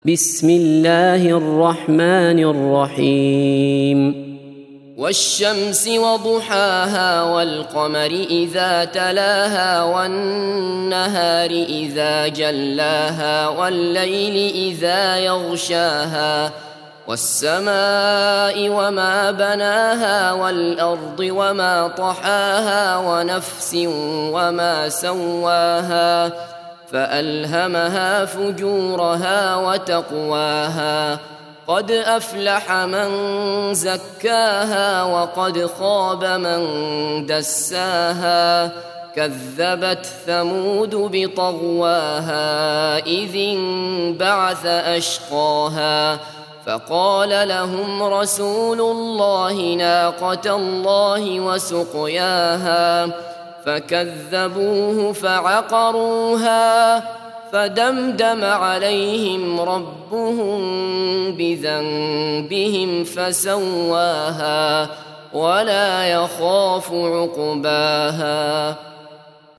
بسم الله الرحمن الرحيم والشمس وضحاها والقمر إذا تلاها والنهار إذا جلاها والليل إذا يغشاها والسماء وما بناها والأرض وما طحاها ونفس وما سواها فألهمها فجورها وتقواها قد أفلح من زكاها وقد خاب من دساها كذبت ثمود بطغواها إذ انبعث أشقاها فقال لهم رسول الله ناقة الله وسقياها فكذبوه فعقروها فدمدم عليهم ربهم بذنبهم فسواها ولا يخاف عقباها